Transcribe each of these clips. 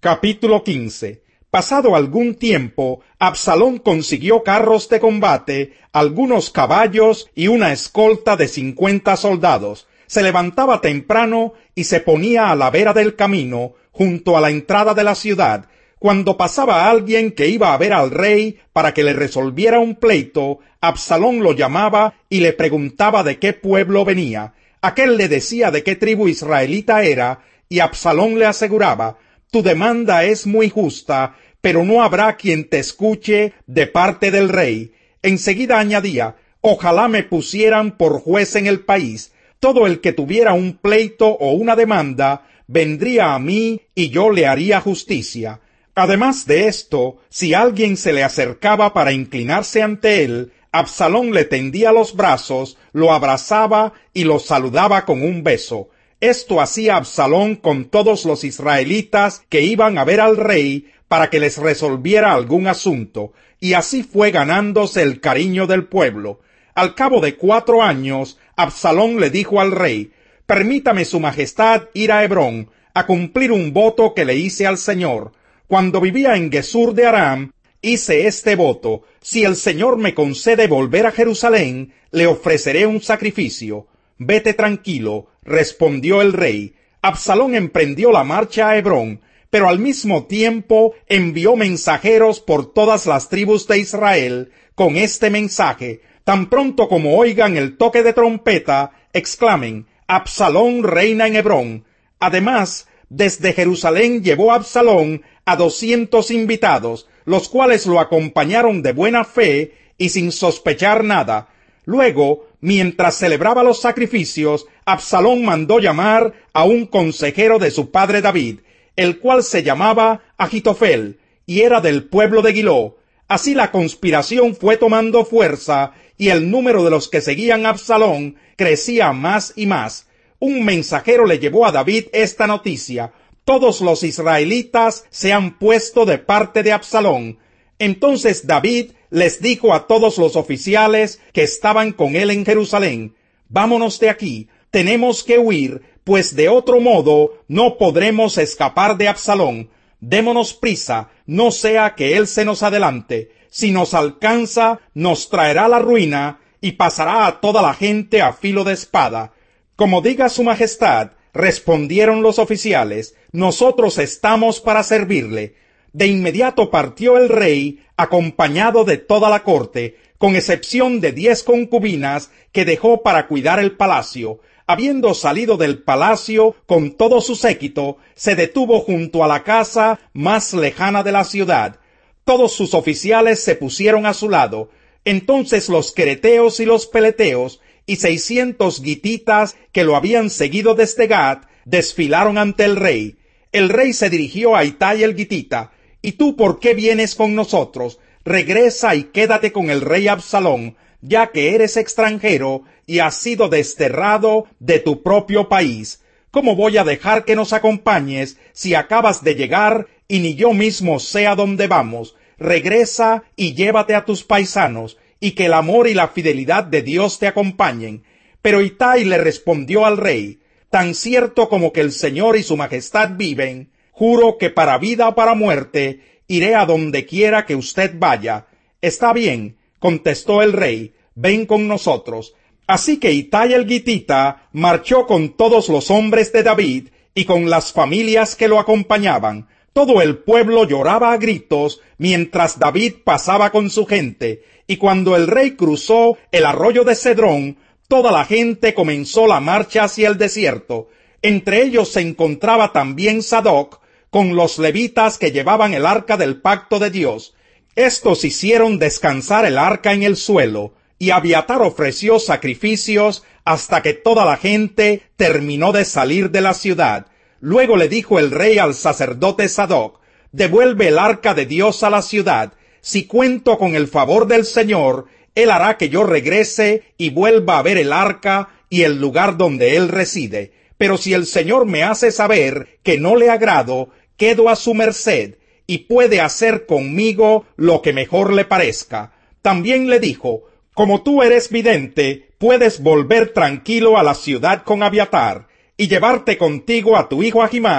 Capítulo 15. Pasado algún tiempo, Absalón consiguió carros de combate, algunos caballos y una escolta de 50 soldados. Se levantaba temprano y se ponía a la vera del camino, junto a la entrada de la ciudad. Cuando pasaba alguien que iba a ver al rey para que le resolviera un pleito, Absalón lo llamaba y le preguntaba de qué pueblo venía. Aquél le decía de qué tribu israelita era, y Absalón le aseguraba: tu demanda es muy justa, pero no habrá quien te escuche de parte del rey. Enseguida añadía: ojalá me pusieran por juez en el país. Todo el que tuviera un pleito o una demanda vendría a mí y yo le haría justicia. Además de esto, si alguien se le acercaba para inclinarse ante él, Absalón le tendía los brazos, lo abrazaba y lo saludaba con un beso. Esto hacía Absalón con todos los israelitas que iban a ver al rey para que les resolviera algún asunto, y así fue ganándose el cariño del pueblo. Al cabo de 4 años, Absalón le dijo al rey: permítame su majestad ir a Hebrón, a cumplir un voto que le hice al Señor. Cuando vivía en Gesur de Aram, hice este voto: si el Señor me concede volver a Jerusalén, le ofreceré un sacrificio. Vete tranquilo, respondió el rey. Absalón emprendió la marcha a Hebrón, pero al mismo tiempo envió mensajeros por todas las tribus de Israel con este mensaje: tan pronto como oigan el toque de trompeta, exclamen: Absalón reina en Hebrón. Además, desde Jerusalén llevó Absalón a 200 invitados, los cuales lo acompañaron de buena fe y sin sospechar nada. Luego, mientras celebraba los sacrificios, Absalón mandó llamar a un consejero de su padre David, el cual se llamaba Ahitofel, y era del pueblo de Giló. Así la conspiración fue tomando fuerza, y el número de los que seguían a Absalón crecía más y más. Un mensajero le llevó a David esta noticia: todos los israelitas se han puesto de parte de Absalón. Entonces David les dijo a todos los oficiales que estaban con él en Jerusalén: vámonos de aquí, tenemos que huir, pues de otro modo no podremos escapar de Absalón. Démonos prisa, no sea que él se nos adelante. Si nos alcanza, nos traerá la ruina y pasará a toda la gente a filo de espada. Como diga su majestad, respondieron los oficiales, nosotros estamos para servirle. De inmediato partió el rey, acompañado de toda la corte, con excepción de 10 concubinas que dejó para cuidar el palacio. Habiendo salido del palacio con todo su séquito, se detuvo junto a la casa más lejana de la ciudad. Todos sus oficiales se pusieron a su lado. Entonces los quereteos y los peleteos y 600 gititas que lo habían seguido desde Gat desfilaron ante el rey. El rey se dirigió a Itai el gitita: ¿y tú por qué vienes con nosotros? Regresa y quédate con el rey Absalón, ya que eres extranjero y has sido desterrado de tu propio país. ¿Cómo voy a dejar que nos acompañes si acabas de llegar y ni yo mismo sé a dónde vamos? Regresa y llévate a tus paisanos, y que el amor y la fidelidad de Dios te acompañen. Pero Itai le respondió al rey: tan cierto como que el Señor y su majestad viven, juro que para vida o para muerte iré a donde quiera que usted vaya. Está bien, contestó el rey, ven con nosotros. Así que Itai el gitita marchó con todos los hombres de David y con las familias que lo acompañaban. Todo el pueblo lloraba a gritos mientras David pasaba con su gente, y cuando el rey cruzó el arroyo de Cedrón, toda la gente comenzó la marcha hacia el desierto. Entre ellos se encontraba también Sadoc, con los levitas que llevaban el arca del pacto de Dios. Estos hicieron descansar el arca en el suelo, y Abiatar ofreció sacrificios hasta que toda la gente terminó de salir de la ciudad. Luego le dijo el rey al sacerdote Sadoc: devuelve el arca de Dios a la ciudad. Si cuento con el favor del Señor, él hará que yo regrese y vuelva a ver el arca y el lugar donde él reside. Pero si el Señor me hace saber que no le agrado, quedo a su merced, y puede hacer conmigo lo que mejor le parezca. También le dijo: como tú eres vidente, puedes volver tranquilo a la ciudad con Abiatar, y llevarte contigo a tu hijo Ahimás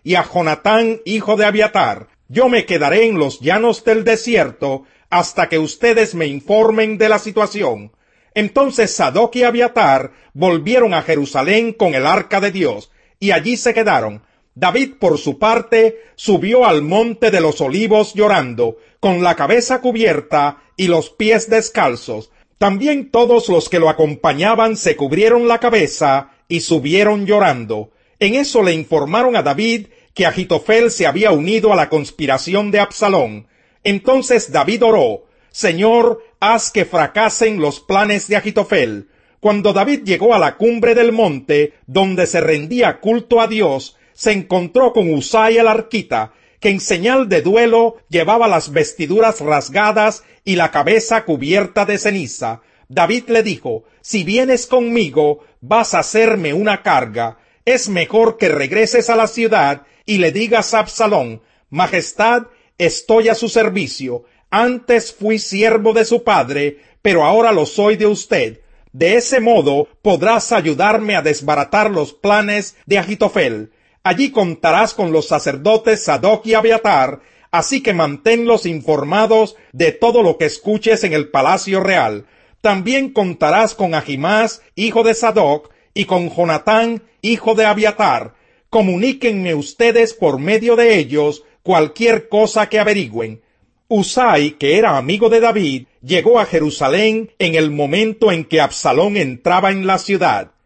y a Jonatán, hijo de Abiatar: yo me quedaré en los llanos del desierto hasta que ustedes me informen de la situación. Entonces Sadoc y Abiatar volvieron a Jerusalén con el arca de Dios, y allí se quedaron. David, por su parte, subió al monte de los olivos llorando, con la cabeza cubierta y los pies descalzos. También todos los que lo acompañaban se cubrieron la cabeza y subieron llorando. En eso le informaron a David que Ahitofel se había unido a la conspiración de Absalón. Entonces David oró: Señor, haz que fracasen los planes de Ahitofel. Cuando David llegó a la cumbre del monte, donde se rendía culto a Dios, se encontró con Usai el arquita, que en señal de duelo llevaba las vestiduras rasgadas y la cabeza cubierta de ceniza. David le dijo: si vienes conmigo, vas a hacerme una carga. Es mejor que regreses a la ciudad y le digas a Absalón: Majestad, estoy a su servicio. Antes fui siervo de su padre, pero ahora lo soy de usted. De ese modo podrás ayudarme a desbaratar los planes de Ahitofel. Allí contarás con los sacerdotes Sadoc y Abiatar, así que manténlos informados de todo lo que escuches en el palacio real. También contarás con Ahimás, hijo de Sadoc, y con Jonatán, hijo de Abiatar. Comuníquenme ustedes por medio de ellos cualquier cosa que averigüen. Usai, que era amigo de David, llegó a Jerusalén en el momento en que Absalón entraba en la ciudad.